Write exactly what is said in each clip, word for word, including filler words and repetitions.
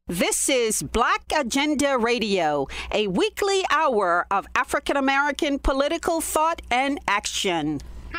This is Black Agenda Radio, a weekly hour of African American political thought and action.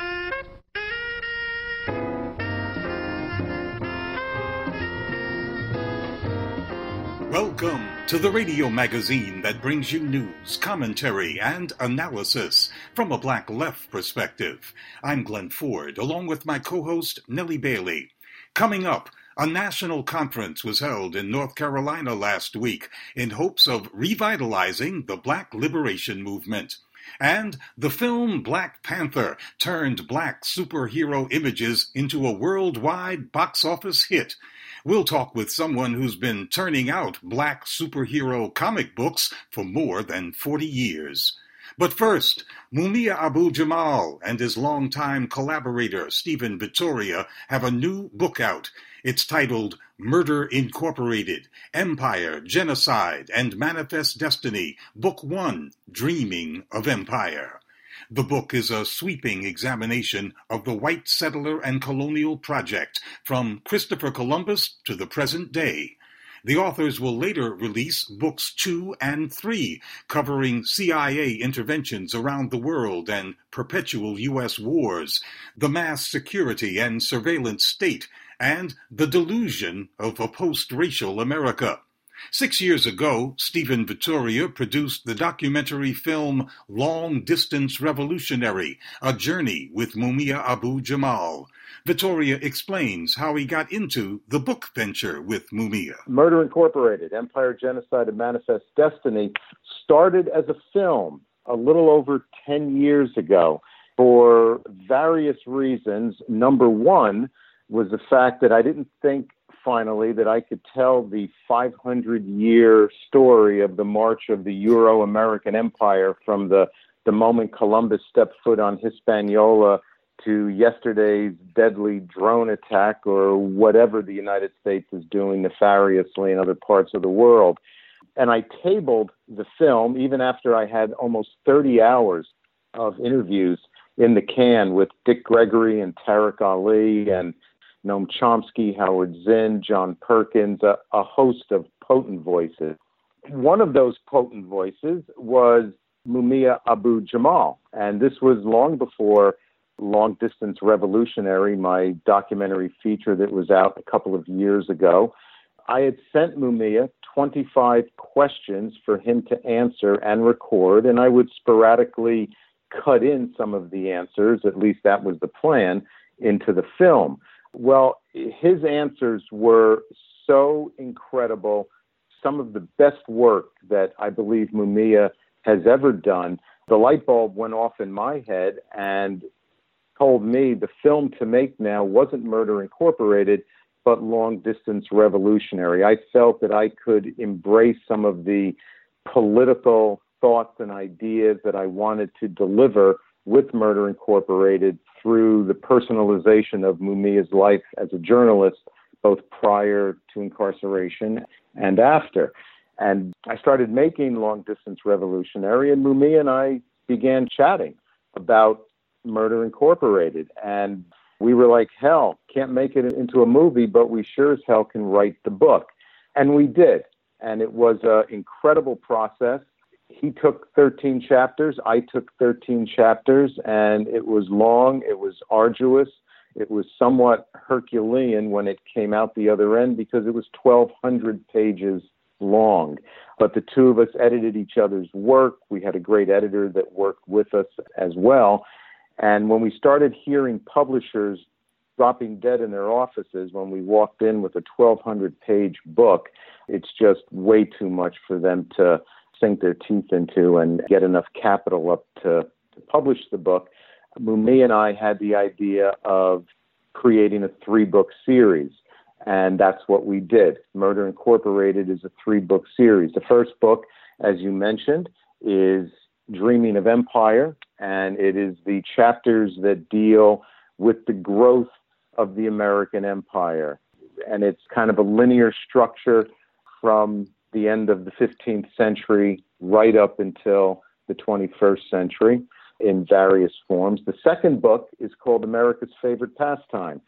Welcome to the radio magazine that brings you news, commentary, and analysis from a Black left perspective. I'm Glenn Ford, along with my co-host Nellie Bailey. Coming up, a national conference was held in North Carolina last week in hopes of revitalizing the Black liberation movement. And the film Black Panther turned Black superhero images into a worldwide box office hit. We'll talk with someone who's been turning out Black superhero comic books for more than forty years. But first, Mumia Abu-Jamal and his longtime collaborator, Stephen Vittoria, have a new book out. It's titled Murder Incorporated, Empire, Genocide, and Manifest Destiny, Book One, Dreaming of Empire. The book is a sweeping examination of the white settler and colonial project from Christopher Columbus to the present day. The authors will later release books two and three, covering C I A interventions around the world and perpetual U S wars, the mass security and surveillance state, and the delusion of a post-racial America. Six years ago, Stephen Vittoria produced the documentary film Long Distance Revolutionary, A Journey with Mumia Abu-Jamal. Vittoria explains how he got into the book venture with Mumia. Murder Incorporated, Empire, Genocide, and Manifest Destiny started as a film a little over ten years ago for various reasons. Number one was the fact that I didn't think finally that I could tell the five hundred year story of the march of the Euro-American Empire from the, the moment Columbus stepped foot on Hispaniola to yesterday's deadly drone attack or whatever the United States is doing nefariously in other parts of the world. And I tabled the film even after I had almost thirty hours of interviews in the can with Dick Gregory and Tariq Ali and Noam Chomsky, Howard Zinn, John Perkins, a, a host of potent voices. One of those potent voices was Mumia Abu-Jamal, and this was long before Long Distance Revolutionary, my documentary feature that was out a couple of years ago. I had sent Mumia twenty-five questions for him to answer and record, and I would sporadically cut in some of the answers, at least that was the plan, into the film. Well, his answers were so incredible, some of the best work that I believe Mumia has ever done. The light bulb went off in my head and told me the film to make now wasn't Murder Incorporated, but Long Distance Revolutionary. I felt that I could embrace some of the political thoughts and ideas that I wanted to deliver with Murder Incorporated through the personalization of Mumia's life as a journalist, both prior to incarceration and after. And I started making Long Distance Revolutionary, and Mumia and I began chatting about Murder Incorporated. And we were like, hell, can't make it into a movie, but we sure as hell can write the book. And we did. And it was an incredible process. He took thirteen chapters, I took thirteen chapters, and it was long, it was arduous, it was somewhat Herculean when it came out the other end because it was twelve hundred pages long. But the two of us edited each other's work. We had a great editor that worked with us as well. And when we started hearing publishers dropping dead in their offices when we walked in with a twelve hundred page book, it's just way too much for them to sink their teeth into and get enough capital up to, to publish the book. Mumia and I had the idea of creating a three-book series, and that's what we did. Murder Incorporated is a three-book series. The first book, as you mentioned, is Dreaming of Empire, and it is the chapters that deal with the growth of the American empire. And it's kind of a linear structure from the end of the fifteenth century right up until the twenty-first century in various forms. The second book is called America's Favorite Pastime,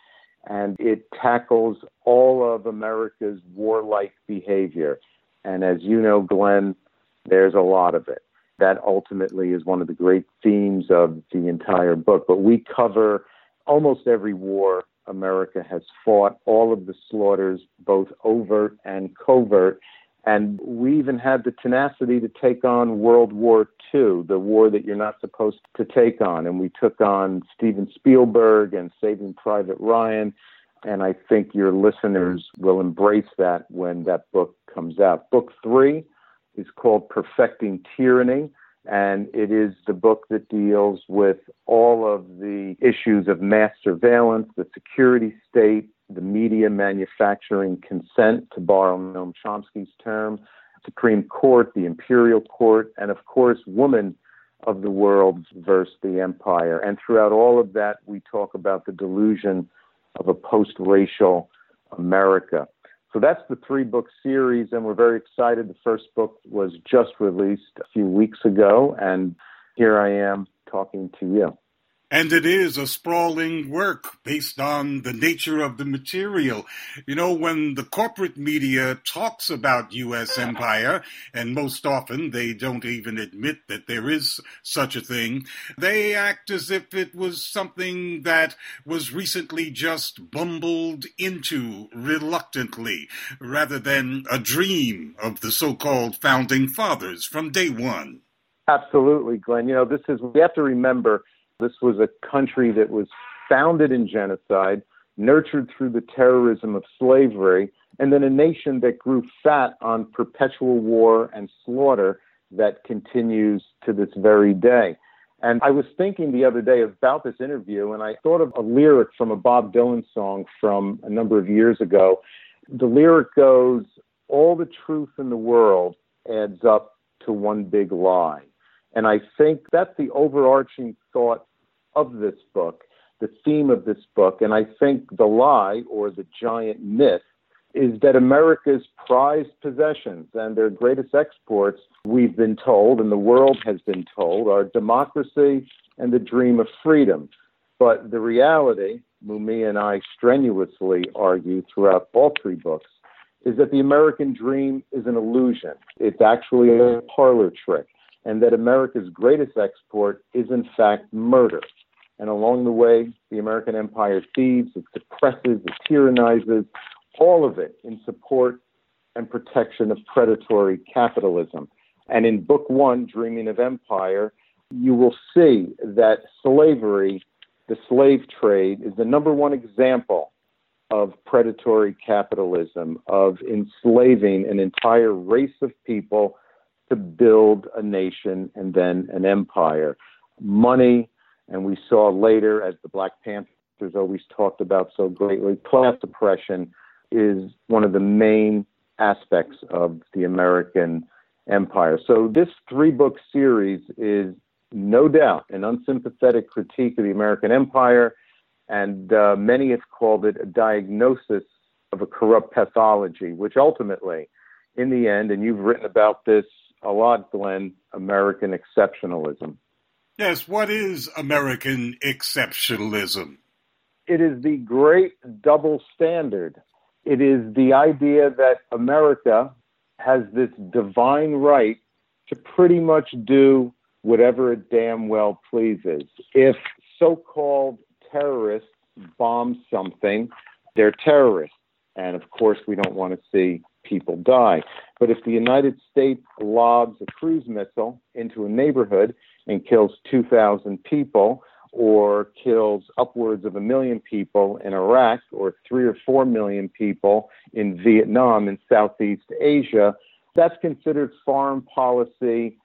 and it tackles all of America's warlike behavior. And as you know, Glenn, there's a lot of it. That ultimately is one of the great themes of the entire book. But we cover almost every war America has fought, all of the slaughters, both overt and covert. And we even had the tenacity to take on World War Two, the war that you're not supposed to take on. And we took on Steven Spielberg and Saving Private Ryan. And I think your listeners will embrace that when that book comes out. Book three is called Perfecting Tyranny, and it is the book that deals with all of the issues of mass surveillance, the security state, the media manufacturing consent, to borrow Noam Chomsky's term, Supreme Court, the Imperial Court, and of course, woman of the world versus the empire. And throughout all of that, we talk about the delusion of a post-racial America. So that's the three-book series, and we're very excited. The first book was just released a few weeks ago, and here I am talking to you. And it is a sprawling work based on the nature of the material. You know, when the corporate media talks about U S empire, and most often they don't even admit that there is such a thing, they act as if it was something that was recently just bumbled into reluctantly, rather than a dream of the so-called founding fathers from day one. Absolutely, Glenn. You know, this is, we have to remember, this was a country that was founded in genocide, nurtured through the terrorism of slavery, and then a nation that grew fat on perpetual war and slaughter that continues to this very day. And I was thinking the other day about this interview, and I thought of a lyric from a Bob Dylan song from a number of years ago. The lyric goes, "All the truth in the world adds up to one big lie." And I think that's the overarching thought of this book, the theme of this book. And I think the lie, or the giant myth, is that America's prized possessions and their greatest exports, we've been told, and the world has been told, are democracy and the dream of freedom. But the reality, Mumia and I strenuously argue throughout all three books, is that the American dream is an illusion. It's actually a parlor trick. And that America's greatest export is, in fact, murder. And along the way, the American empire thieves, it suppresses, it tyrannizes, all of it in support and protection of predatory capitalism. And in book one, Dreaming of Empire, you will see that slavery, the slave trade, is the number one example of predatory capitalism, of enslaving an entire race of people to build a nation and then an empire. Money, and we saw later, as the Black Panthers always talked about so greatly, class oppression is one of the main aspects of the American empire. So this three-book series is no doubt an unsympathetic critique of the American empire, and uh, many have called it a diagnosis of a corrupt pathology, which ultimately, in the end, and you've written about this a lot, Glenn, American exceptionalism. Yes, what is American exceptionalism? It is the great double standard. It is the idea that America has this divine right to pretty much do whatever it damn well pleases. If so-called terrorists bomb something, they're terrorists. And of course, we don't want to see people die. But if the United States lobs a cruise missile into a neighborhood and kills two thousand people, or kills upwards of a million people in Iraq, or three or four million people in Vietnam and Southeast Asia, that's considered foreign policy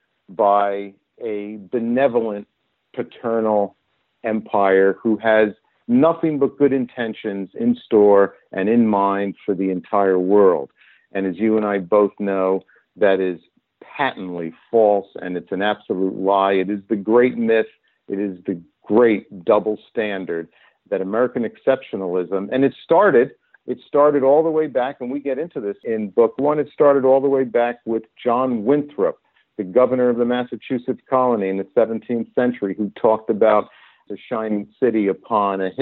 by a benevolent paternal empire who has nothing but good intentions in store and in mind for the entire world. And as you and I both know, that is patently false, and it's an absolute lie. It is the great myth. It is the great double standard that American exceptionalism, and it started, it started all the way back, and we get into this in book one, it started all the way back with John Winthrop, the governor of the Massachusetts colony in the seventeenth century, who talked about the shining city upon a hill.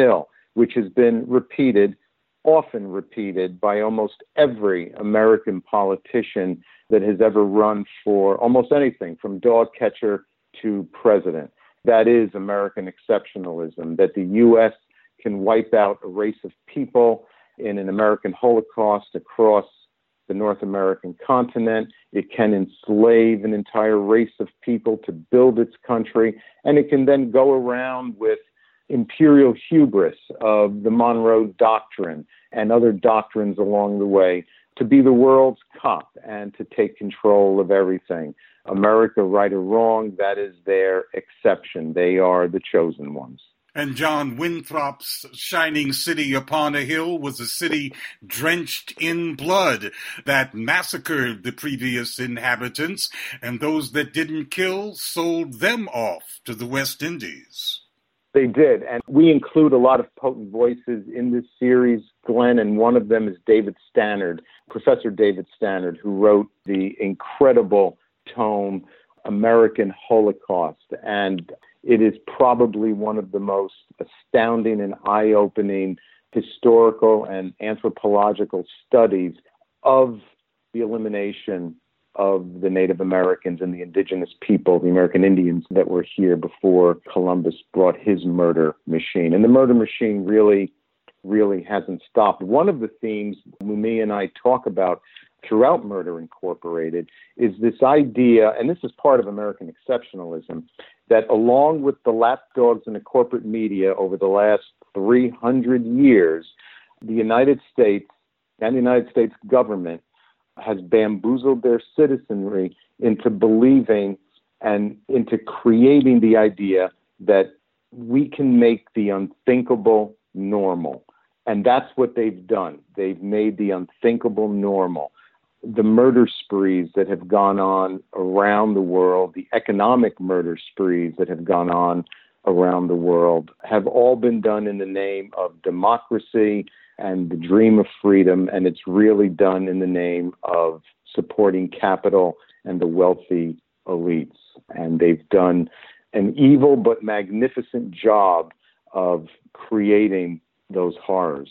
which has been repeated, often repeated by almost every American politician that has ever run for almost anything from dog catcher to president. That is American exceptionalism, that the U S can wipe out a race of people in an American Holocaust across the North American continent. It can enslave an entire race of people to build its country, and it can then go around with imperial hubris of the Monroe Doctrine and other doctrines along the way to be the world's cop and to take control of everything. America, right or wrong, that is their exception. They are the chosen ones. And John Winthrop's shining city upon a hill was a city drenched in blood that massacred the previous inhabitants, and those that didn't kill sold them off to the West Indies. They did, and we include a lot of potent voices in this series, Glenn, and one of them is David Stannard, Professor David Stannard, who wrote the incredible tome American Holocaust, and it is probably one of the most astounding and eye-opening historical and anthropological studies of the elimination of the Native Americans and the indigenous people, the American Indians that were here before Columbus brought his murder machine. And the murder machine really, really hasn't stopped. One of the themes Mumia and I talk about throughout Murder Incorporated is this idea, and this is part of American exceptionalism, that along with the lapdogs in the corporate media over the last three hundred years, the United States and the United States government has bamboozled their citizenry into believing and into creating the idea that we can make the unthinkable normal. And that's what they've done. They've made the unthinkable normal. The murder sprees that have gone on around the world, the economic murder sprees that have gone on around the world, have all been done in the name of democracy and the dream of freedom, and it's really done in the name of supporting capital and the wealthy elites. And they've done an evil but magnificent job of creating those horrors.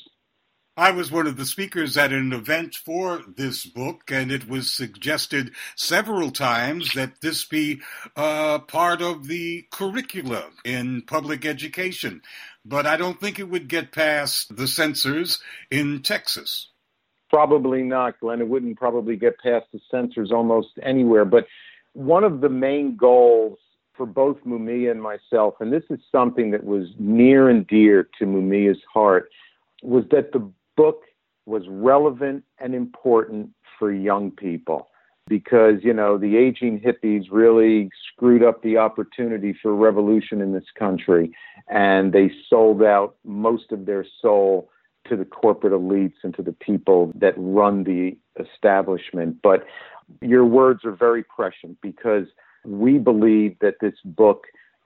I was one of the speakers at an event for this book, and it was suggested several times that this be uh, part of the curricula in public education. But I don't think it would get past the censors in Texas. Probably not, Glenn. It wouldn't probably get past the censors almost anywhere. But one of the main goals for both Mumia and myself, and this is something that was near and dear to Mumia's heart, was that the book was relevant and important for young people because, you know, the aging hippies really screwed up the opportunity for revolution in this country, and they sold out most of their soul to the corporate elites and to the people that run the establishment. But your words are very prescient because we believe that this book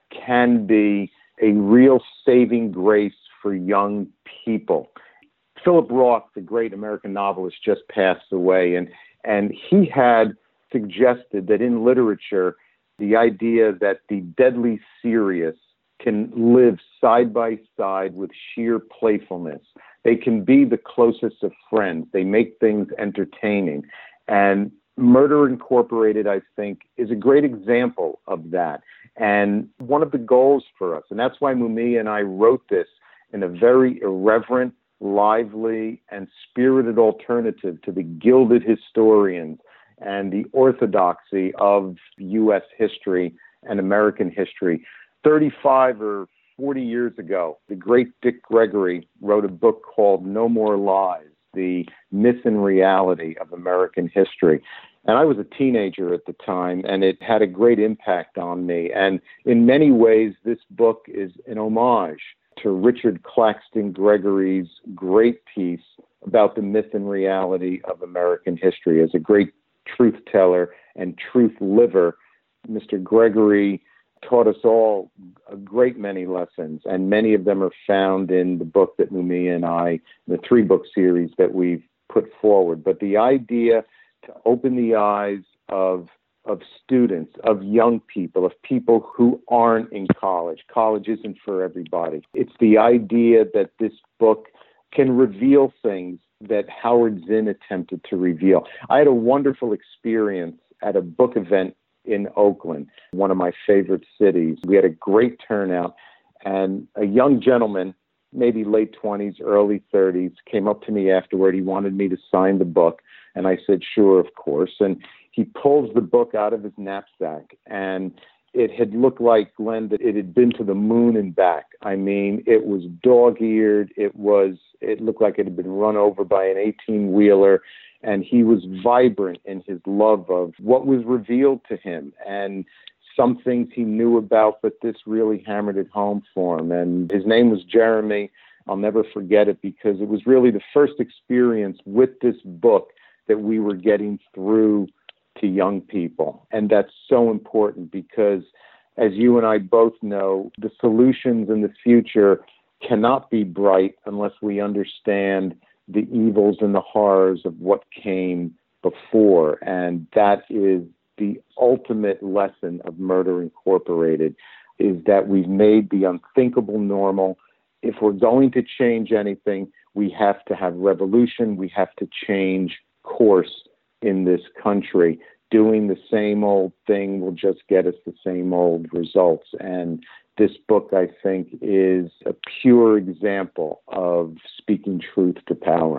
can be a real saving grace for young people. Philip Roth, the great American novelist, just passed away, and, and he had suggested that in literature, the idea that the deadly serious can live side by side with sheer playfulness. They can be the closest of friends. They make things entertaining. And Murder Incorporated, I think, is a great example of that. And one of the goals for us, and that's why Mumia and I wrote this in a very irreverent, lively, and spirited alternative to the gilded historians and the orthodoxy of U S history and American history. thirty-five or forty years ago, the great Dick Gregory wrote a book called No More Lies, The Myth and Reality of American History. And I was a teenager at the time, and it had a great impact on me. And in many ways, this book is an homage to Richard Claxton Gregory's great piece about the myth and reality of American history. As a great truth teller and truth liver, Mister Gregory taught us all a great many lessons, and many of them are found in the book that Mumia and I, the three-book series that we've put forward. But the idea to open the eyes of of students, of young people, of people who aren't in college. College isn't for everybody. It's the idea that this book can reveal things that Howard Zinn attempted to reveal. I had a wonderful experience at a book event in Oakland, one of my favorite cities. We had a great turnout, and a young gentleman, maybe late twenties, early thirties, came up to me afterward. He wanted me to sign the book, and I said, sure, of course. And he pulls the book out of his knapsack, and it had looked like, Glenn, that it had been to the moon and back. I mean, it was dog-eared. It was, it looked like it had been run over by an eighteen-wheeler, and he was vibrant in his love of what was revealed to him, and some things he knew about, but this really hammered it home for him. And his name was Jeremy. I'll never forget it because it was really the first experience with this book that we were getting through to young people. And that's so important because, as you and I both know, the solutions in the future cannot be bright unless we understand the evils and the horrors of what came before. And that is the ultimate lesson of Murder Incorporated, is that we've made the unthinkable normal. If we're going to change anything, we have to have revolution. We have to change course in this country. Doing the same old thing will just get us the same old results. And this book, I think, is a pure example of speaking truth to power.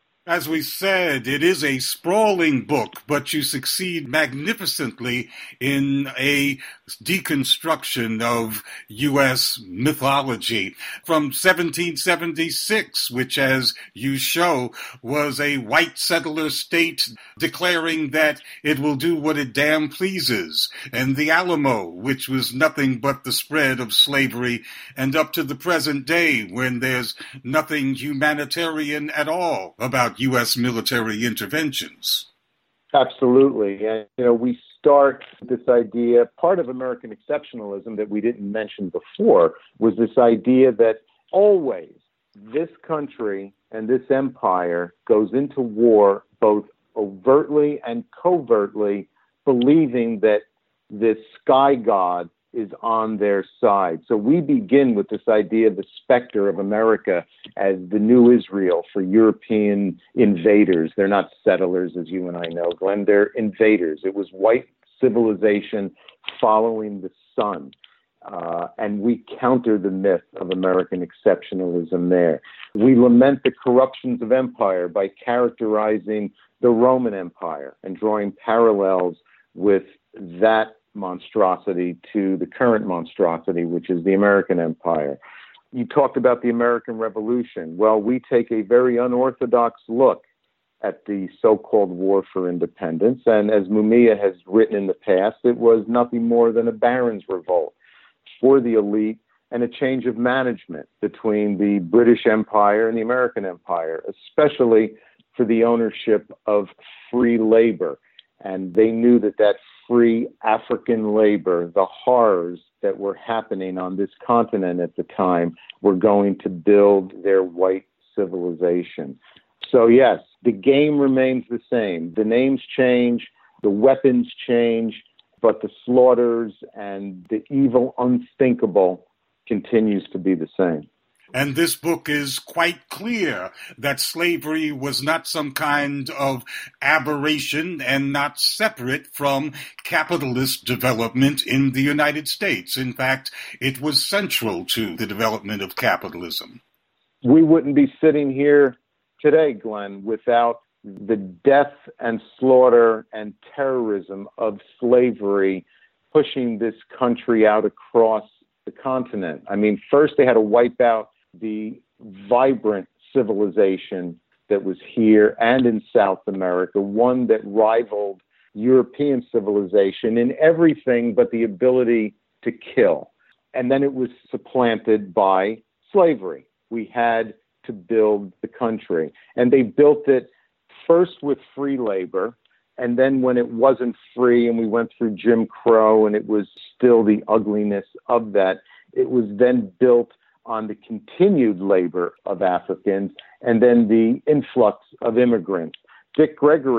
As we said, it is a sprawling book, but you succeed magnificently in a deconstruction of U S mythology from seventeen seventy-six, which, as you show, was a white settler state declaring that it will do what it damn pleases, and the Alamo, which was nothing but the spread of slavery, and up to the present day when there's nothing humanitarian at all about U S military interventions. Absolutely. And, you know, we start this idea, part of American exceptionalism that we didn't mention before was this idea that always this country and this empire goes into war both overtly and covertly, believing that this sky god is on their side. So we begin with this idea of the specter of America as the new Israel for European invaders. They're not settlers, as you and I know, Glenn. They're invaders. It was white civilization following the sun. Uh, and we counter the myth of American exceptionalism there. We lament the corruptions of empire by characterizing the Roman Empire and drawing parallels with that monstrosity to the current monstrosity, which is the American empire. You talked about the American Revolution. Well, we take a very unorthodox look at the so-called War for Independence. And as Mumia has written in the past, it was nothing more than a baron's revolt for the elite and a change of management between the British Empire and the American Empire, especially for the ownership of free labor. And they knew that that free African labor, the horrors that were happening on this continent at the time, were going to build their white civilization. So yes, the game remains the same. The names change, the weapons change, but the slaughters and the evil unthinkable continues to be the same. And this book is quite clear that slavery was not some kind of aberration and not separate from capitalist development in the United States. In fact, it was central to the development of capitalism. We wouldn't be sitting here today, Glenn, without the death and slaughter and terrorism of slavery pushing this country out across the continent. I mean, first they had to wipe out the vibrant civilization that was here and in South America, one that rivaled European civilization in everything but the ability to kill. And then it was supplanted by slavery. We had to build the country. And they built it first with free labor, and then when it wasn't free and we went through Jim Crow and it was still the ugliness of that, it was then built on the continued labor of Africans and then the influx of immigrants. Dick Gregory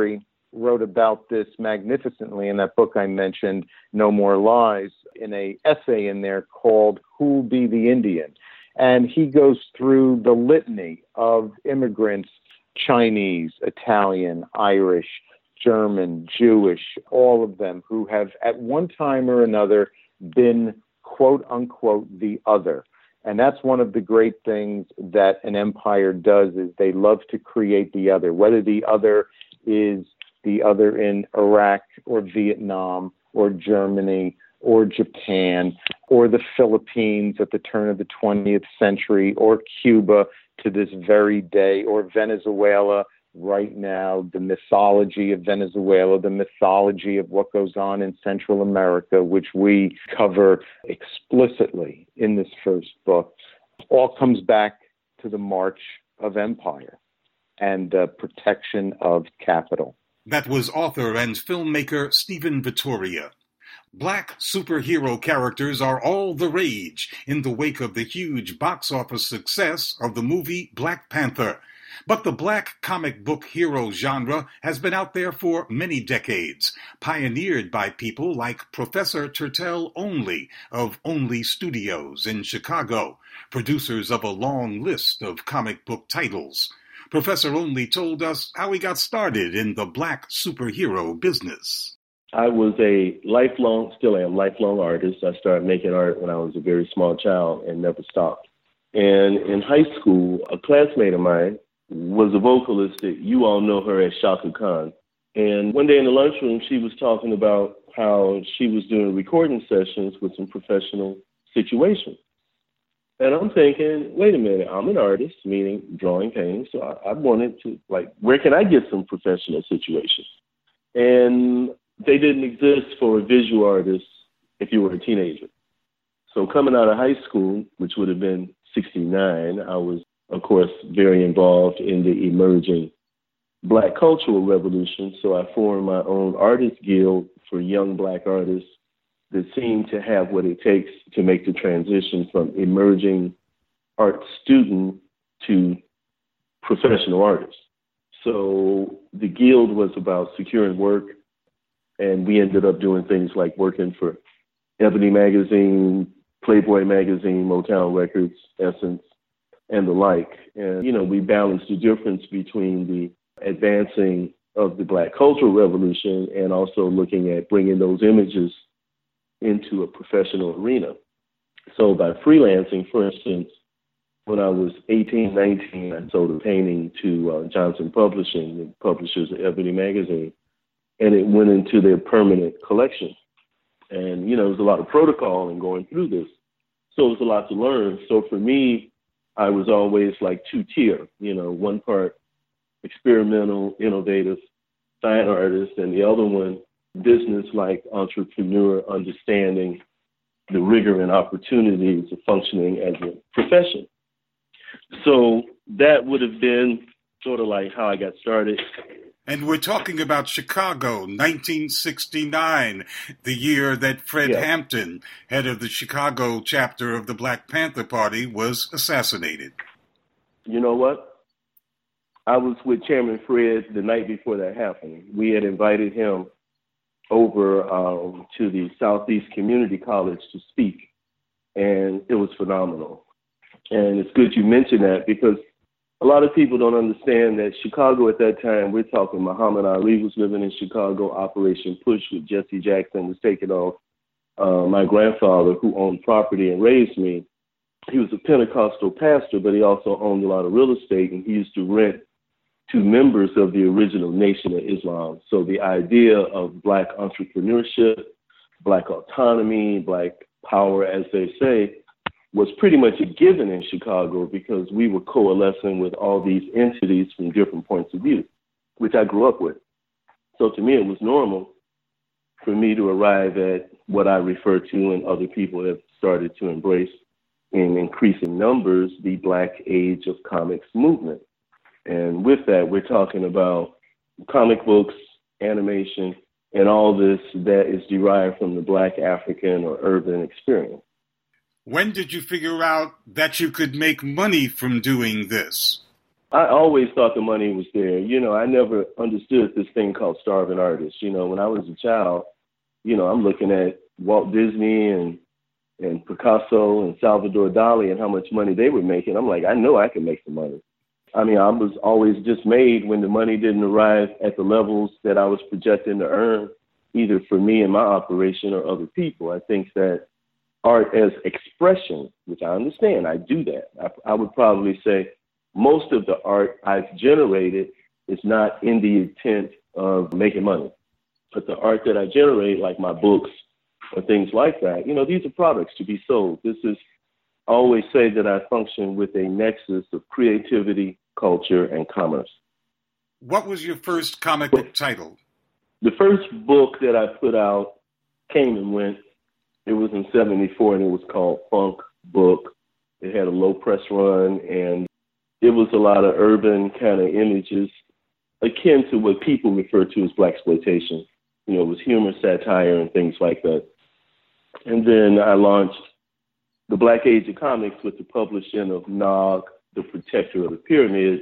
wrote about this magnificently in that book I mentioned, No More Lies, in a essay in there called Who'll Be the Indian? And he goes through the litany of immigrants, Chinese, Italian, Irish, German, Jewish, all of them who have at one time or another been, quote unquote, the other. And that's one of the great things that an empire does, is they love to create the other, whether the other is the other in Iraq or Vietnam or Germany or Japan or the Philippines at the turn of the twentieth century or Cuba to this very day or Venezuela right now, the mythology of Venezuela, the mythology of what goes on in Central America, which we cover explicitly in this first book, all comes back to the march of empire and uh, protection of capital. That was author and filmmaker Stephen Vittoria. Black superhero characters are all the rage in the wake of the huge box office success of the movie Black Panther. But the black comic book hero genre has been out there for many decades, pioneered by people like Professor Tertel Onley of Onley Studios in Chicago, producers of a long list of comic book titles. Professor Onley told us how he got started in the black superhero business. I was a lifelong, still am, lifelong artist. I started making art when I was a very small child and never stopped. And in high school, a classmate of mine was a vocalist that you all know her as Shaka Khan. And one day in the lunchroom, she was talking about how she was doing recording sessions with some professional situations. And I'm thinking, wait a minute, I'm an artist, meaning drawing, painting. So I, I wanted to, like, where can I get some professional situations? And they didn't exist for a visual artist if you were a teenager. So coming out of high school, which would have been sixty-nine, I was, of course, very involved in the emerging Black cultural revolution. So I formed my own artist guild for young Black artists that seemed to have what it takes to make the transition from emerging art student to professional artist. So the guild was about securing work, and we ended up doing things like working for Ebony Magazine, Playboy Magazine, Motown Records, Essence, and the like. And, you know, we balanced the difference between the advancing of the Black cultural revolution and also looking at bringing those images into a professional arena. So by freelancing, for instance, when I was eighteen, nineteen, I sold a painting to uh, Johnson Publishing, the publishers of Ebony Magazine, and it went into their permanent collection. And, you know, there's a lot of protocol in going through this. So it was a lot to learn. So for me, I was always like two-tier, you know, one part experimental, innovative, fine artist, and the other one business-like entrepreneur, understanding the rigor and opportunities of functioning as a profession. So that would have been sort of like how I got started. And we're talking about Chicago, nineteen sixty-nine, the year that Fred Yeah. Hampton, head of the Chicago chapter of the Black Panther Party, was assassinated. You know what? I was with Chairman Fred the night before that happened. We had invited him over um, to the Southeast Community College to speak, and it was phenomenal. And it's good you mentioned that, because a lot of people don't understand that Chicago at that time, we're talking Muhammad Ali was living in Chicago, Operation Push with Jesse Jackson was taking off. Uh, my grandfather, who owned property and raised me, he was a Pentecostal pastor, but he also owned a lot of real estate, and he used to rent to members of the original Nation of Islam. So the idea of Black entrepreneurship, Black autonomy, Black power, as they say, was pretty much a given in Chicago, because we were coalescing with all these entities from different points of view, which I grew up with. So to me, it was normal for me to arrive at what I refer to and other people have started to embrace in increasing numbers, the Black Age of Comics movement. And with that, we're talking about comic books, animation, and all this that is derived from the Black African or urban experience. When did you figure out that you could make money from doing this? I always thought the money was there. You know, I never understood this thing called starving artists. You know, when I was a child, you know, I'm looking at Walt Disney and and Picasso and Salvador Dali and how much money they were making. I'm like, I know I can make some money. I mean, I was always dismayed when the money didn't arrive at the levels that I was projecting to earn, either for me and my operation or other people. I think that art as expression, which I understand, I do that. I, I would probably say most of the art I've generated is not in the intent of making money. But the art that I generate, like my books or things like that, you know, these are products to be sold. This is, I always say that I function with a nexus of creativity, culture, and commerce. What was your first comic book title? The first book that I put out came and went. It was in seventy-four, and it was called Funk Book. It had a low press run, and it was a lot of urban kind of images akin to what people refer to as blaxploitation. You know, it was humor, satire, and things like that. And then I launched the Black Age of Comics with the publishing of N O G, the Protector of the Pyramids.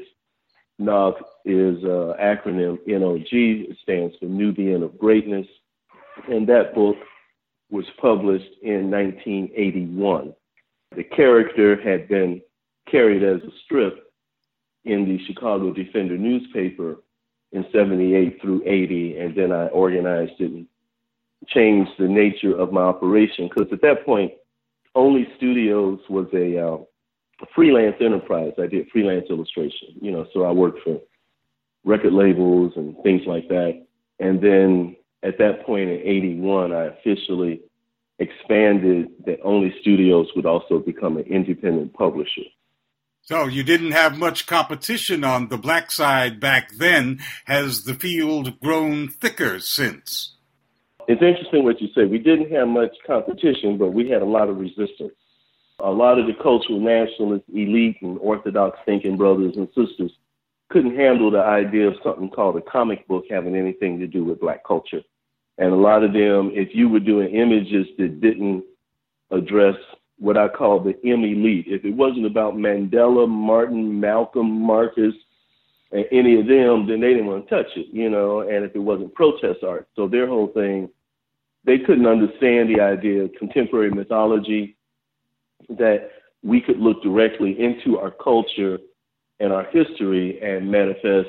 N O G is an acronym, N O G. It stands for Nubian of Greatness. And that book was published in nineteen eighty-one. The character had been carried as a strip in the Chicago Defender newspaper in seventy-eight through eighty, and then I organized it and changed the nature of my operation, because at that point, Only Studios was a, uh, a freelance enterprise. I did freelance illustration, you know, so I worked for record labels and things like that. And then at that point in eighty-one, I officially expanded that Only Studios would also become an independent publisher. So you didn't have much competition on the black side back then. Has the field grown thicker since? It's interesting what you say. We didn't have much competition, but we had a lot of resistance. A lot of the cultural nationalist elite and orthodox thinking brothers and sisters couldn't handle the idea of something called a comic book having anything to do with black culture. And a lot of them, if you were doing images that didn't address what I call the M elite, if it wasn't about Mandela, Martin, Malcolm, Marcus, and any of them, then they didn't want to touch it, you know, and if it wasn't protest art. So their whole thing, they couldn't understand the idea of contemporary mythology, that we could look directly into our culture and our history and manifest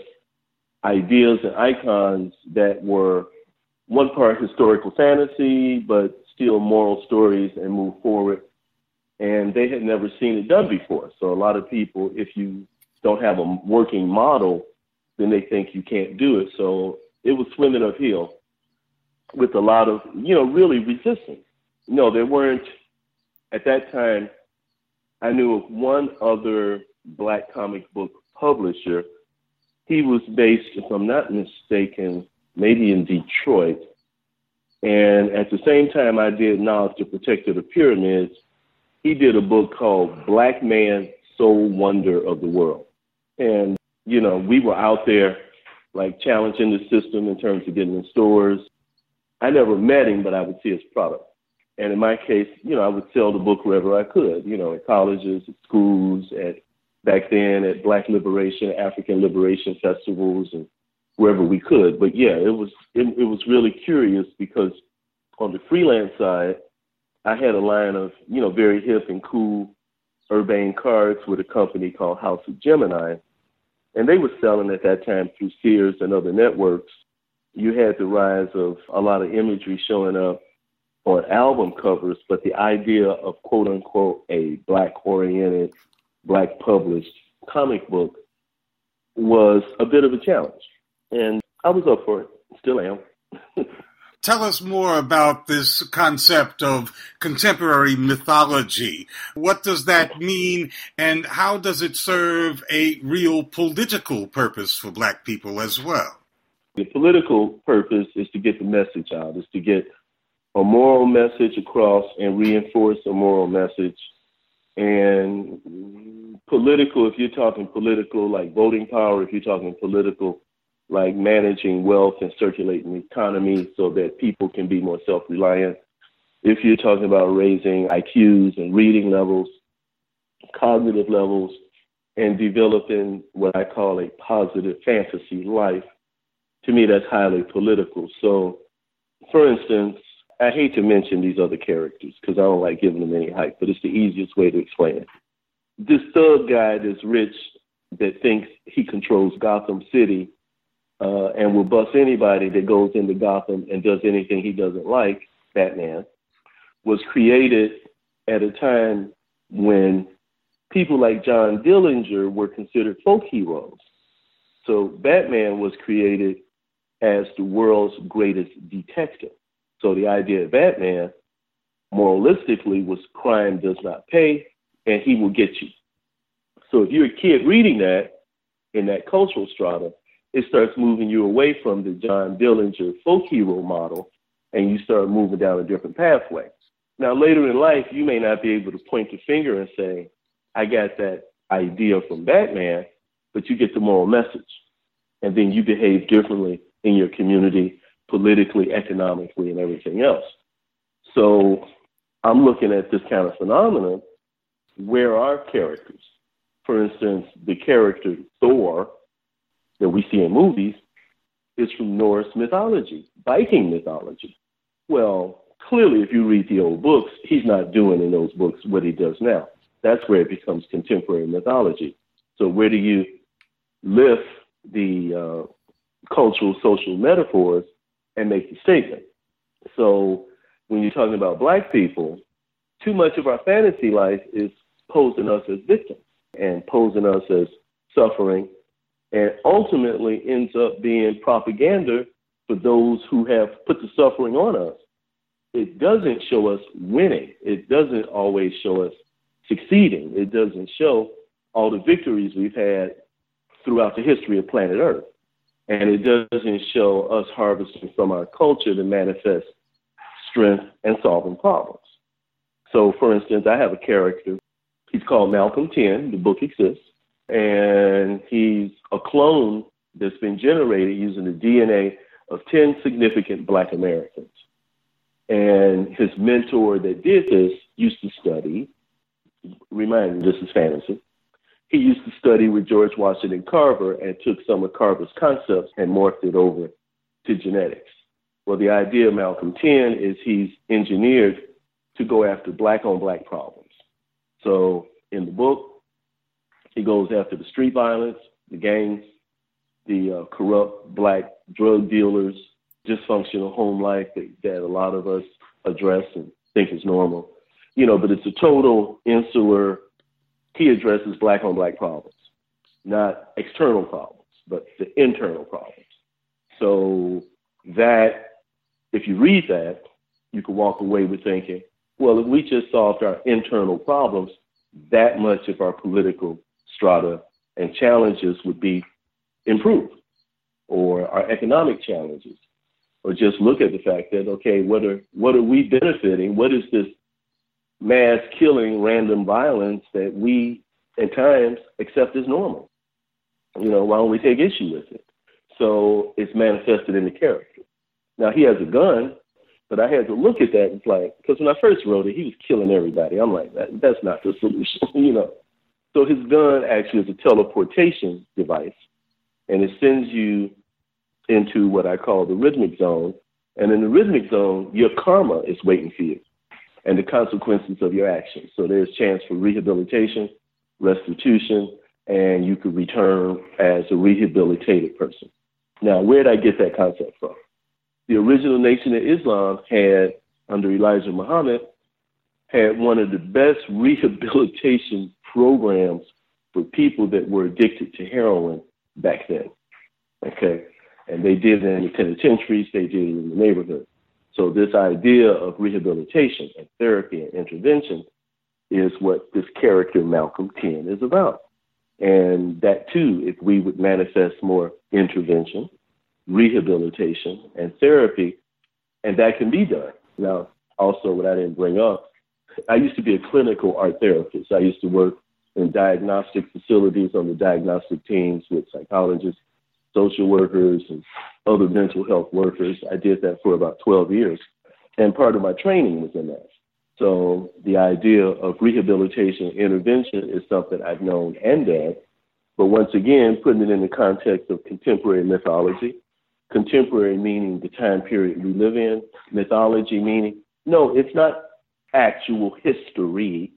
ideas and icons that were one part historical fantasy, but still moral stories, and move forward. And they had never seen it done before. So a lot of people, if you don't have a working model, then they think you can't do it. So it was swimming uphill with a lot of, you know, really resistance. No, there weren't, at that time, I knew of one other black comic book publisher. He was based, if I'm not mistaken, maybe in Detroit. And at the same time I did Knowledge to Protect the Pyramids, he did a book called Black Man, Soul Wonder of the World. And, you know, we were out there like challenging the system in terms of getting in stores. I never met him, but I would see his product. And in my case, you know, I would sell the book wherever I could, you know, at colleges, at schools, at back then at Black Liberation, African Liberation festivals, and wherever we could. But yeah, it was it, it was really curious because on the freelance side, I had a line of, you know, very hip and cool urbane cards with a company called House of Gemini. And they were selling at that time through Sears and other networks. You had the rise of a lot of imagery showing up on album covers, but the idea of quote unquote a black oriented, black published comic book was a bit of a challenge. And I was up for it, still am. Tell us more about this concept of contemporary mythology. What does that mean, and how does it serve a real political purpose for black people as well? The political purpose is to get the message out, is to get a moral message across and reinforce a moral message. And political, if you're talking political, like voting power, if you're talking political, like managing wealth and circulating the economy so that people can be more self-reliant. If you're talking about raising I Qs and reading levels, cognitive levels, and developing what I call a positive fantasy life. To me, that's highly political. So, for instance, I hate to mention these other characters because I don't like giving them any hype, but it's the easiest way to explain it. This thug guy that's rich that thinks he controls Gotham City uh, and will bust anybody that goes into Gotham and does anything he doesn't like, Batman, was created at a time when people like John Dillinger were considered folk heroes. So Batman was created as the world's greatest detective. So the idea of Batman, moralistically, was crime does not pay, and he will get you. So if you're a kid reading that in that cultural strata, it starts moving you away from the John Dillinger folk hero model, and you start moving down a different pathway. Now, later in life, you may not be able to point the finger and say, I got that idea from Batman, but you get the moral message. And then you behave differently in your community, politically, economically, and everything else. So I'm looking at this kind of phenomenon. Where are characters? For instance, the character Thor that we see in movies is from Norse mythology, Viking mythology. Well, clearly, if you read the old books, he's not doing in those books what he does now. That's where it becomes contemporary mythology. So where do you lift the uh, cultural, social metaphors and make the statement? So when you're talking about Black people, too much of our fantasy life is posing us as victims and posing us as suffering, and ultimately ends up being propaganda for those who have put the suffering on us. It doesn't show us winning. It doesn't always show us succeeding. It doesn't show all the victories we've had throughout the history of planet Earth. And it doesn't show us harvesting from our culture to manifest strength and solving problems. So, for instance, I have a character. He's called Malcolm ten. The book exists. And he's a clone that's been generated using the D N A of ten significant Black Americans. And his mentor that did this used to study, remind me, this is fantasy. He used to study with George Washington Carver and took some of Carver's concepts and morphed it over to genetics. Well, the idea of Malcolm ten is he's engineered to go after Black on Black problems. So in the book, he goes after the street violence, the gangs, the uh, corrupt Black drug dealers, dysfunctional home life that, that a lot of us address and think is normal. You know, but it's a total insular. He addresses Black on Black problems, not external problems, but the internal problems. So that, if you read that, you can walk away with thinking, well, if we just solved our internal problems, that much of our political strata and challenges would be improved, or our economic challenges, or just look at the fact that, okay, what are what are we benefiting? What is this mass killing, random violence that we at times accept as normal? You know, why don't we take issue with it? So it's manifested in the character. Now, he has a gun, but I had to look at that. It's like, because when I first wrote it, he was killing everybody. I'm like, that, that's not the solution, you know. So his gun actually is a teleportation device, and it sends you into what I call the rhythmic zone. And in the rhythmic zone, your karma is waiting for you and the consequences of your actions. So there's chance for rehabilitation, restitution, and you could return as a rehabilitated person. Now, where did I get that concept from? The original Nation of Islam had, under Elijah Muhammad, had one of the best rehabilitation programs for people that were addicted to heroin back then. Okay. And they did it in the penitentiaries, they did it in the neighborhood. So this idea of rehabilitation and therapy and intervention is what this character Malcolm ten is about. And that too, if we would manifest more intervention, rehabilitation, and therapy, and that can be done. Now, also what I didn't bring up, I used to be a clinical art therapist. I used to work in diagnostic facilities on the diagnostic teams with psychologists, social workers, and other mental health workers. I did that for about twelve years. And part of my training was in that. So the idea of rehabilitation intervention is something I've known and done. But once again, putting it in the context of contemporary mythology, contemporary meaning the time period we live in, mythology meaning, no, it's not actual history,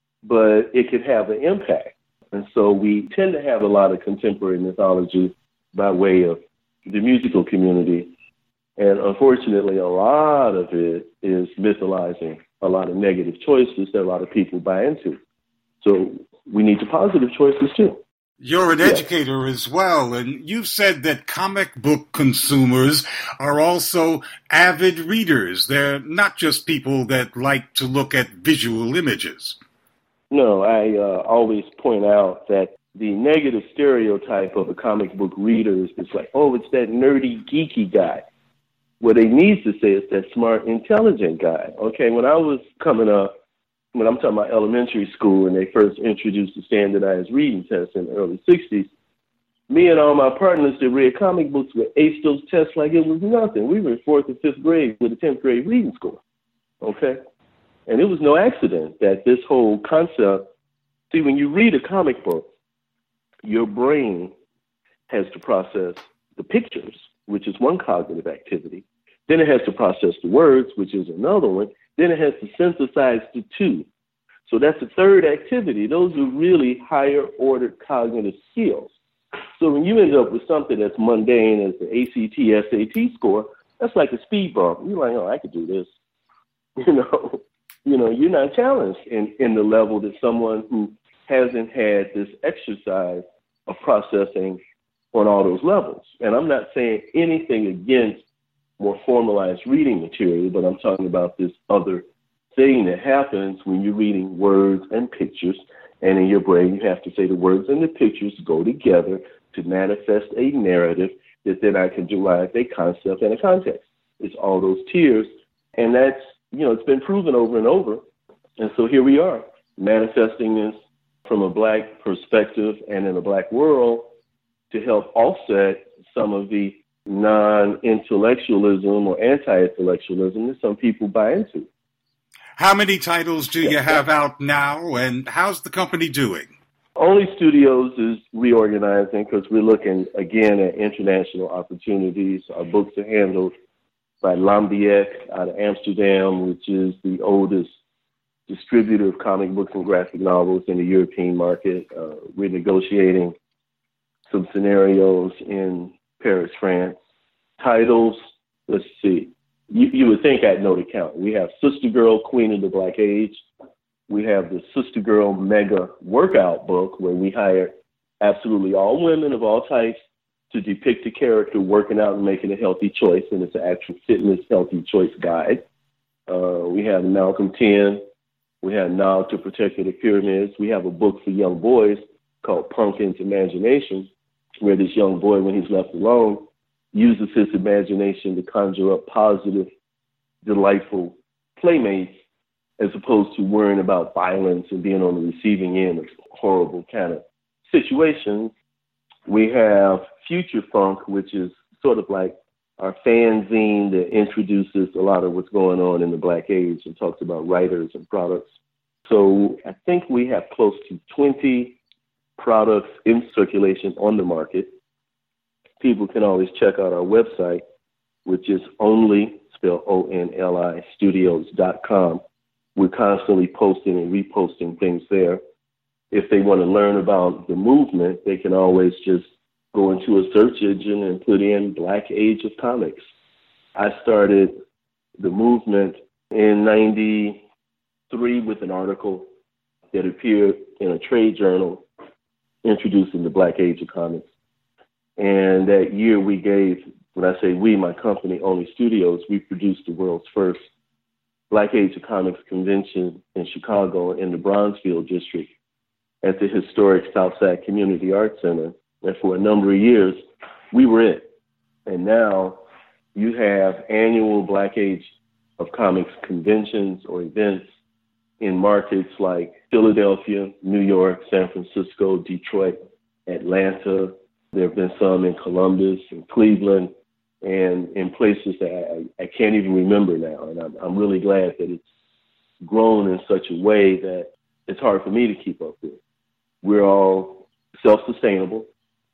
but it could have an impact. And so we tend to have a lot of contemporary mythology by way of the musical community. And unfortunately, a lot of it is mythologizing a lot of negative choices that a lot of people buy into. So we need the positive choices too. You're an Yeah. educator as well, and you've said that comic book consumers are also avid readers. They're not just people that like to look at visual images. No, I uh, always point out that the negative stereotype of a comic book reader is it's like, oh, it's that nerdy, geeky guy. What they need to say is that smart, intelligent guy. Okay, when I was coming up, when I'm talking about elementary school and they first introduced the standardized reading test in the early sixties, me and all my partners that read comic books would ace those tests like it was nothing. We were in fourth or fifth grade with a tenth grade reading score, okay? And it was no accident that this whole concept, see, when you read a comic book, your brain has to process the pictures, which is one cognitive activity. Then it has to process the words, which is another one. Then it has to synthesize the two. So that's the third activity. Those are really higher ordered cognitive skills. So when you end up with something that's mundane as the A C T, S A T score, that's like a speed bump. You're like, oh, I could do this. You know, you know, you're not challenged in, in the level that someone who hasn't had this exercise of processing on all those levels. And I'm not saying anything against more formalized reading material, but I'm talking about this other thing that happens when you're reading words and pictures, and in your brain you have to say the words and the pictures go together to manifest a narrative that then I can derive a concept and a context. It's all those tiers, and that's, you know, it's been proven over and over. And so here we are, manifesting this from a Black perspective and in a Black world to help offset some of the non-intellectualism or anti-intellectualism that some people buy into. How many titles do you have out now, and how's the company doing? Only Studios is reorganizing because we're looking again at international opportunities. Our books are handled by Lambiek out of Amsterdam, which is the oldest distributor of comic books and graphic novels in the European market. Uh, we're negotiating some scenarios in Paris, France. Titles, let's see. You, you would think I'd know the count. We have Sister Girl, Queen of the Black Age. We have the Sister Girl Mega Workout book where we hire absolutely all women of all types to depict a character working out and making a healthy choice, and it's an actual fitness healthy choice guide. Uh, we have Malcolm ten. We have Now to Protect the Pyramids. We have a book for young boys called Pumpkin's Imagination, where this young boy, when he's left alone, uses his imagination to conjure up positive, delightful playmates, as opposed to worrying about violence and being on the receiving end of horrible kind of situations. We have Future Funk, which is sort of like our fanzine that introduces a lot of what's going on in the Black Age and talks about writers and products. So I think we have close to twenty products in circulation on the market. People can always check out our website, which is only, spelled O N L I, studios dot com. We're constantly posting and reposting things there. If they want to learn about the movement, they can always just go into a search engine and put in Black Age of Comics. I started the movement in ninety-three with an article that appeared in a trade journal introducing the Black Age of Comics. And that year we gave, when I say we, my company, Only Studios, we produced the world's first Black Age of Comics convention in Chicago in the Bronzeville district at the historic Southside Community Arts Center. And for a number of years, we were it. And now you have annual Black Age of Comics conventions or events in markets like Philadelphia, New York, San Francisco, Detroit, Atlanta. There have been some in Columbus and Cleveland and in places that I, I can't even remember now. And I'm, I'm really glad that it's grown in such a way that it's hard for me to keep up with. We're all self-sustainable.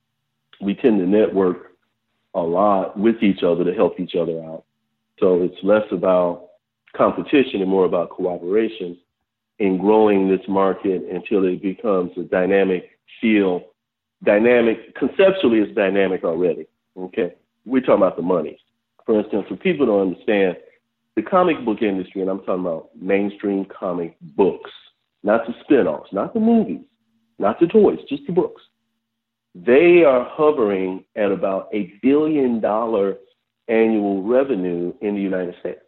We tend to network a lot with each other to help each other out. So it's less about competition and more about cooperation in growing this market until it becomes a dynamic field. Dynamic, conceptually it's dynamic already, okay? We're talking about the money. For instance, for people to understand, the comic book industry, and I'm talking about mainstream comic books, not the spin-offs, not the movies, not the toys, just the books. They are hovering at about a billion dollar annual revenue in the United States.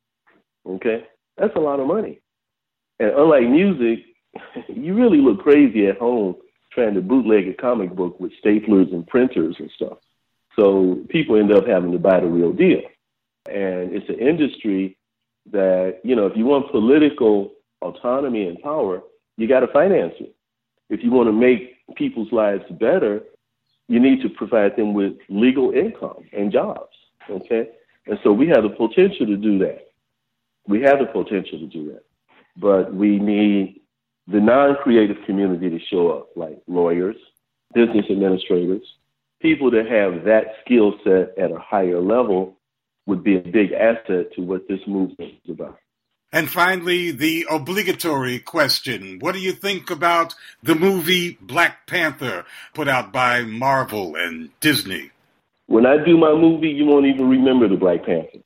Okay? That's a lot of money. And unlike music, you really look crazy at home trying to bootleg a comic book with staplers and printers and stuff. So people end up having to buy the real deal. And it's an industry that, you know, if you want political autonomy and power, you got to finance it. If you want to make people's lives better, you need to provide them with legal income and jobs, okay? And so we have the potential to do that. We have the potential to do that. But we need the non-creative community to show up, like lawyers, business administrators, people that have that skill set at a higher level would be a big asset to what this movement is about. And finally, the obligatory question. What do you think about the movie Black Panther put out by Marvel and Disney? When I do my movie, you won't even remember the Black Panther.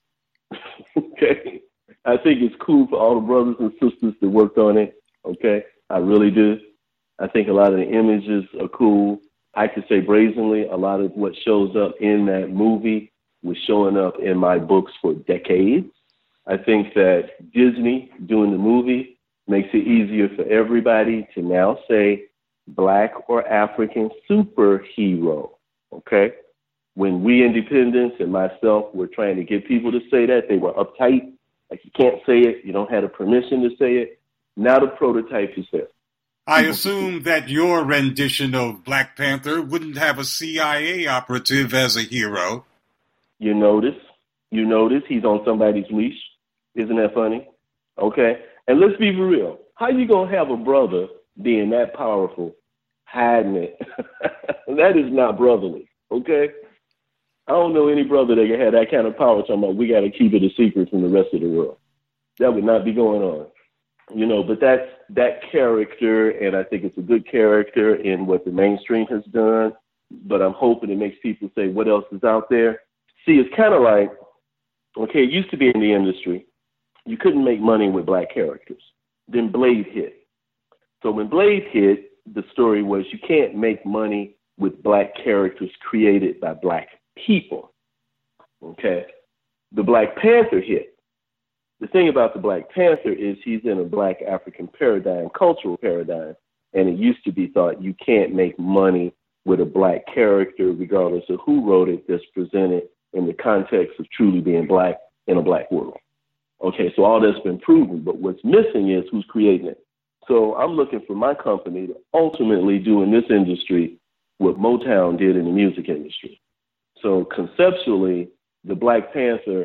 Okay? I think it's cool for all the brothers and sisters that worked on it. Okay? I really do. I think a lot of the images are cool. I could say brazenly, a lot of what shows up in that movie was showing up in my books for decades. I think that Disney doing the movie makes it easier for everybody to now say Black or African superhero, okay? When we independents and myself were trying to get people to say that, they were uptight, like you can't say it, you don't have the permission to say it. Now the prototype is there. I assume that your rendition of Black Panther wouldn't have a C I A operative as a hero. You notice, you notice he's on somebody's leash. Isn't that funny? Okay. And let's be for real. How you going to have a brother being that powerful, hiding it? That is not brotherly. Okay. I don't know any brother that can have that kind of power talking about we got to keep it a secret from the rest of the world. That would not be going on. You know, but that's that character, and I think it's a good character in what the mainstream has done. But I'm hoping it makes people say, what else is out there? See, it's kind of like, okay, it used to be in the industry, you couldn't make money with Black characters. Then Blade hit. So when Blade hit, the story was you can't make money with Black characters created by Black people. Okay? The Black Panther hit. The thing about the Black Panther is he's in a Black African paradigm, cultural paradigm, and it used to be thought you can't make money with a Black character regardless of who wrote it that's presented in the context of truly being Black in a Black world. Okay, so all that's been proven, but what's missing is who's creating it. So I'm looking for my company to ultimately do in this industry what Motown did in the music industry. So conceptually, the Black Panther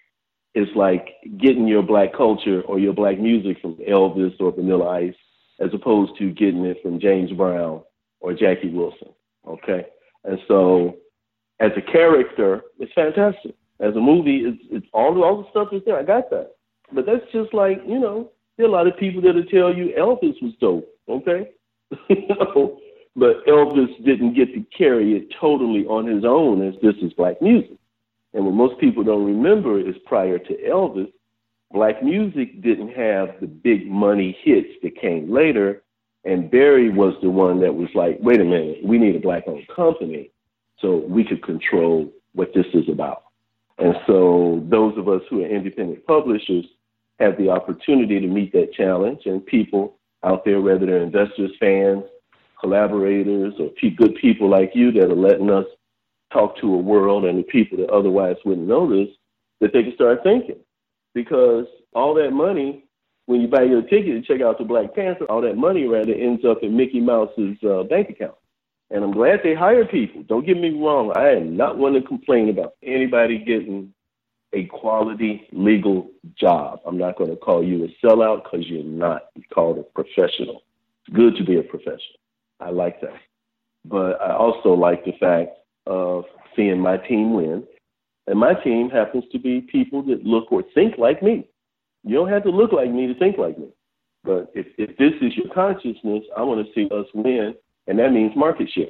is like getting your Black culture or your Black music from Elvis or Vanilla Ice, as opposed to getting it from James Brown or Jackie Wilson, okay? And so as a character, it's fantastic. As a movie, it's, it's all, all the stuff is there. I got that. But that's just like, you know, there are a lot of people that'll tell you Elvis was dope, okay? You know, but Elvis didn't get to carry it totally on his own as this is Black music. And what most people don't remember is prior to Elvis, Black music didn't have the big money hits that came later. And Barry was the one that was like, wait a minute, we need a Black-owned company so we could control what this is about. And so those of us who are independent publishers have the opportunity to meet that challenge, and people out there, whether they're investors, fans, collaborators, or pe- good people like you that are letting us talk to a world and the people that otherwise wouldn't know this, that they can start thinking. Because all that money, when you buy your ticket to check out the Black Panther, all that money rather ends up in Mickey Mouse's uh, bank account. And I'm glad they hire people. Don't get me wrong. I am not one to complain about anybody getting a quality legal job. I'm not going to call you a sellout because you're not. You're called a professional. It's good to be a professional. I like that. but I also like the fact of seeing my team win. And my team happens to be people that look or think like me. You don't have to look like me to think like me. But if, if this is your consciousness, I want to see us win, and that means market share.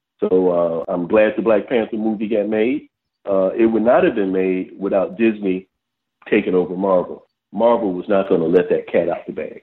So uh, I'm glad the Black Panther movie got made. Uh, it would not have been made without Disney taking over Marvel. Marvel was not going to let that cat out the bag,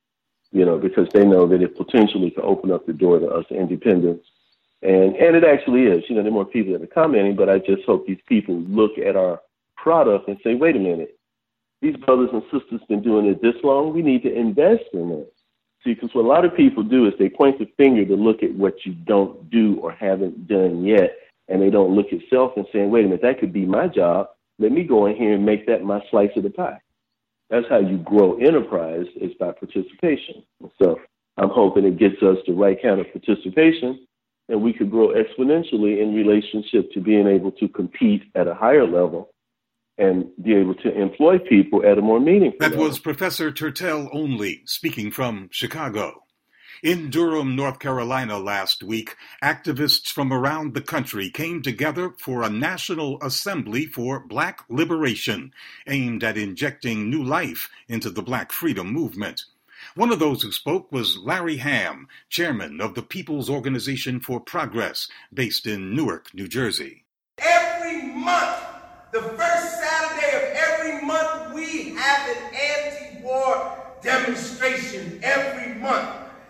you know, because they know that it potentially could open up the door to us independents. And and it actually is. You know, there are more people that are commenting, but I just hope these people look at our product and say, wait a minute, these brothers and sisters been doing it this long. We need to invest in it. See, because what a lot of people do is they point the finger to look at what you don't do or haven't done yet, and they don't look at self and saying, wait a minute, that could be my job. Let me go in here and make that my slice of the pie. That's how you grow enterprise, is by participation. So I'm hoping it gets us the right kind of participation, and we could grow exponentially in relationship to being able to compete at a higher level and be able to employ people at a more meaningful That level. was Professor Tertel Only, speaking from Chicago. In Durham, North Carolina last week, activists from around the country came together for a National Assembly for Black Liberation, aimed at injecting new life into the Black freedom movement. One of those who spoke was Larry Hamm, chairman of the People's Organization for Progress, based in Newark, New Jersey. Every month, the first Saturday of every month, we have an anti-war demonstration every month.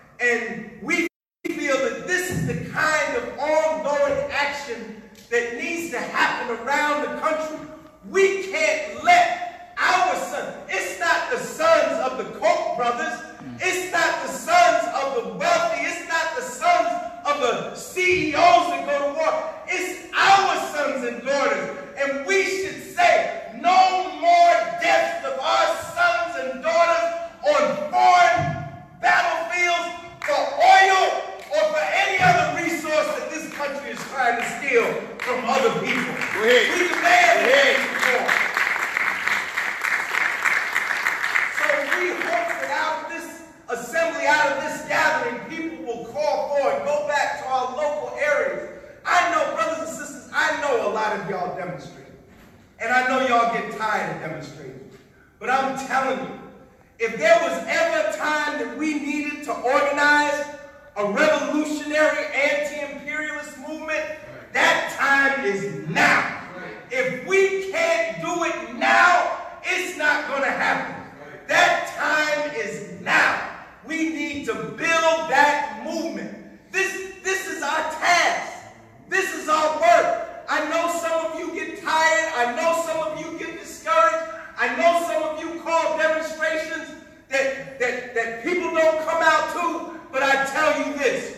And we feel that this is the kind of ongoing action that needs to happen around the country. We can't let our sons, it's not the sons of the Koch brothers, it's not the sons of the wealthy, it's not the sons of the C E Os that go to war, it's our sons and daughters. And we should say, no more deaths of our sons and daughters on foreign battlefields for oil or for any other resource that this country is trying to steal from other people. We demand it. So we hope that out of this assembly, out of this gathering, people will call for it, go back to our local areas. I know, brothers and sisters, I know a lot of y'all demonstrate. And I know y'all get tired of demonstrating. But I'm telling you, if there was ever a time that we needed to organize a revolutionary anti-imperialist movement, that time is now. If we can't do it now, it's not going to happen. That time is now. We need to build that movement. This, this is our task. This is our work. I know some of you get tired. I know some of you get discouraged. I know some of you call demonstrations that, that, that people don't come out to, but I tell you this,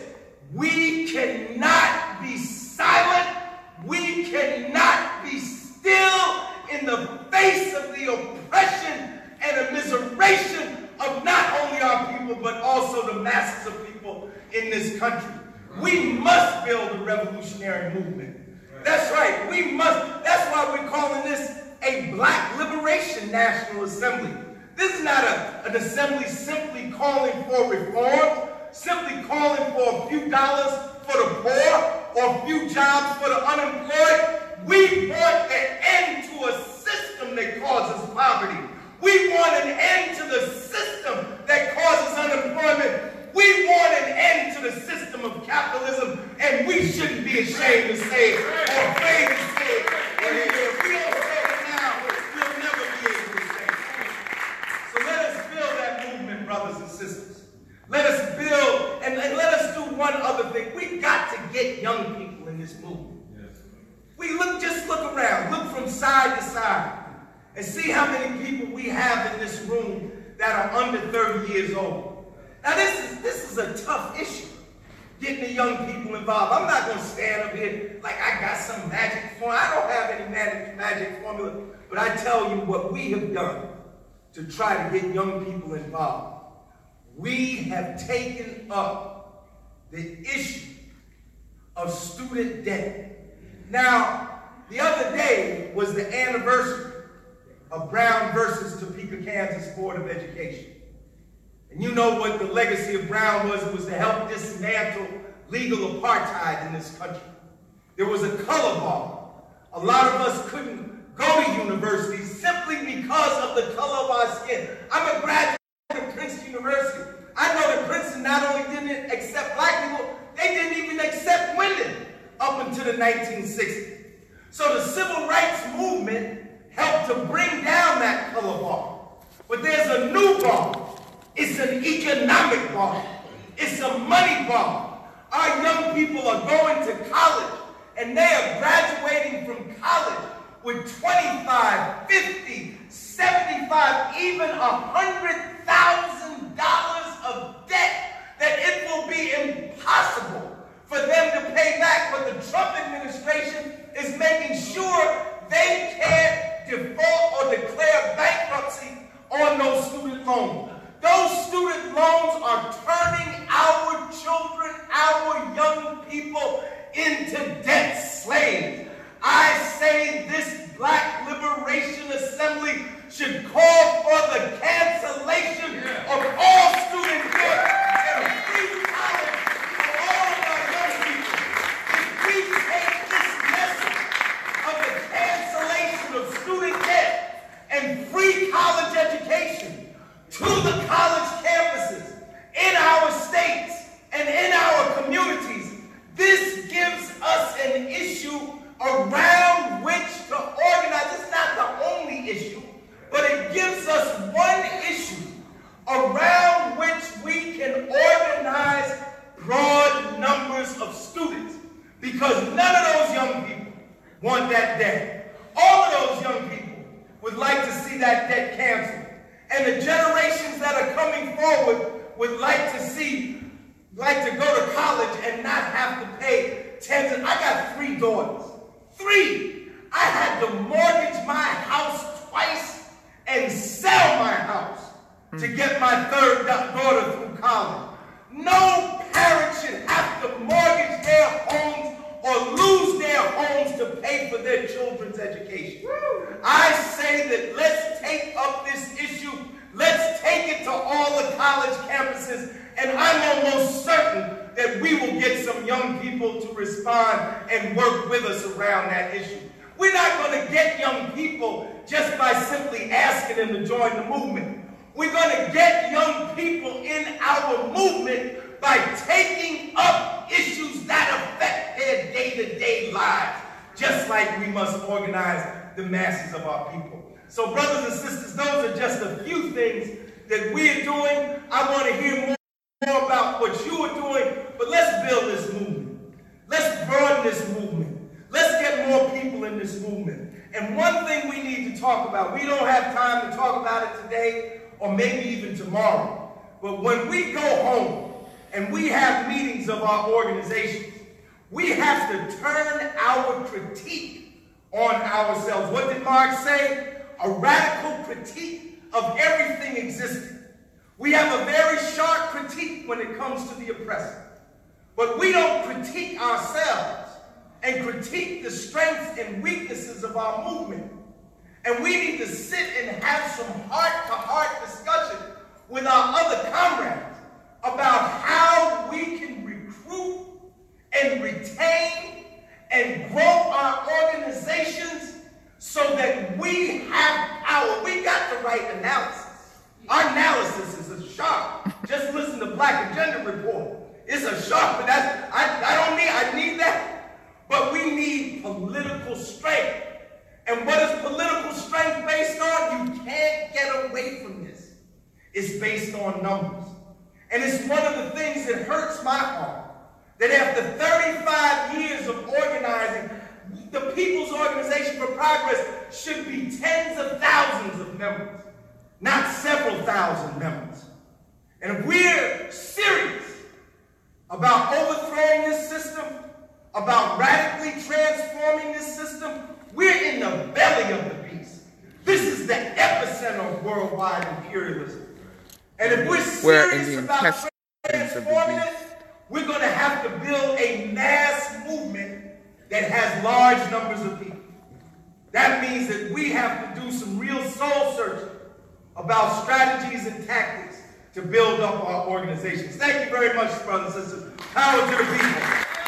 we cannot be silent. We cannot be still in the face of the oppression and immiseration of not only our people, but also the masses of people in this country. We must build a revolutionary movement. That's right, we must. That's why we're calling this a Black Liberation National Assembly. This is not a, an assembly simply calling for reform, simply calling for a few dollars for the poor or a few jobs for the unemployed. We want an end to a system that causes poverty. We want an end to the system that causes unemployment. We want an end to the system of capitalism, and we shouldn't be ashamed to say it or afraid to say it. If we don't say it now, we'll never be able to say it. So let us build that movement, brothers and sisters. Let us build, and, and let us do one other thing. We've got to get young people in this movement. We look, just look around, look from side to side, and see how many people we have in this room that are under thirty years old. Now this is this is a tough issue, getting the young people involved. I'm not going to stand up here like I got some magic formula. I don't have any magic, magic formula, but I tell you what we have done to try to get young people involved. We have taken up the issue of student debt. Now, the other day was the anniversary of Brown versus Topeka, Kansas Board of Education. And you know what the legacy of Brown was. It was to help dismantle legal apartheid in this country. There was a color bar. A lot of us couldn't go to university simply because of the color of our skin. I'm a graduate of Princeton University. I know that Princeton not only didn't accept black people, they didn't even accept women up until the nineteen sixties. So the civil rights movement helped to bring down that color bar. But there's a new bar. It's an economic bar. It's a money bar. Our young people are going to college, and they are graduating from college with twenty-five, fifty, seventy-five, even one hundred thousand dollars of debt that it will be impossible for them to pay back. But the Trump administration is making sure they can't default or declare bankruptcy on those student loans. Those student loans are turning our children, our young people into debt slaves. I say this Black Liberation Assembly should call for the cancellation of all student debt and a free college for all of our young people. If we take this message of the cancellation of student debt and free college education to the college campuses in our states and in our communities, this gives us an issue around which to organize. It's not the only issue, but it gives us one issue around which we can organize broad numbers of students, because none of those young people want that debt. All of those young people would like to see that debt canceled. And the generations that are coming forward would like to see, like to go to college and not have to pay tens of, I got three daughters. Three. I had to mortgage my house twice and sell my house to get my third daughter through college. No parent should have to mortgage their homes or lose their homes to pay for their children's education. I say that let's take up this issue. Let's take it to all the college campuses, and I'm almost certain that we will get some young people to respond and work with us around that issue. We're not going to get young people just by simply asking them to join the movement. We're going to get young people in our movement by taking up issues that affect their day-to-day lives, just like we must organize the masses of our people. So brothers and sisters, those are just a few things that we're doing. I want to hear more, more about what you are doing, but let's build this movement. Let's broaden this movement. Let's get more people in this movement. And one thing we need to talk about, we don't have time to talk about it today or maybe even tomorrow, but when we go home and we have meetings of our organizations, we have to turn our critique on ourselves. What did Marx say? A radical critique of everything existing. We have a very sharp critique when it comes to the oppressor. But we don't critique ourselves and critique the strengths and weaknesses of our movement. And we need to sit and have some heart-to-heart discussion with our other comrades about how we can recruit and retain and grow our organizations so that we have power. We got the right analysis. Our analysis is a sharp. Just listen to Black Agenda Report. It's a sharp, but that's, I, I don't need, I need that. But we need political strength. And what is political strength based on? You can't get away from this. It's based on numbers. And it's one of the things that hurts my heart, that after thirty-five years of organizing, the People's Organization for Progress should be tens of thousands of members, not several thousand members. And if we're serious about overthrowing this system, about radically transforming this system, we're in the belly of the beast. This is the epicenter of worldwide imperialism. And if we're serious about transforming it, we're going to have to build a mass movement that has large numbers of people. That means that we have to do some real soul searching about strategies and tactics to build up our organizations. Thank you very much, brothers and sisters. Power to the people.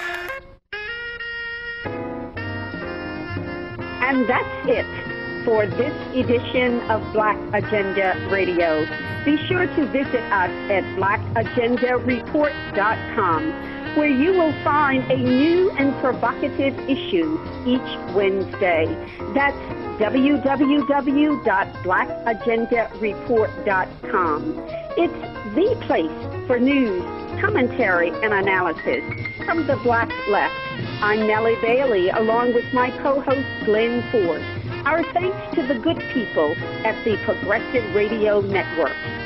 And that's it for this edition of Black Agenda Radio. Be sure to visit us at black agenda report dot com, where you will find a new and provocative issue each Wednesday. That's w w w dot black agenda report dot com. It's the place for news, commentary, and analysis from the Black Left. I'm Nellie Bailey, along with my co-host Glenn Ford. Our thanks to the good people at the Progressive Radio Network.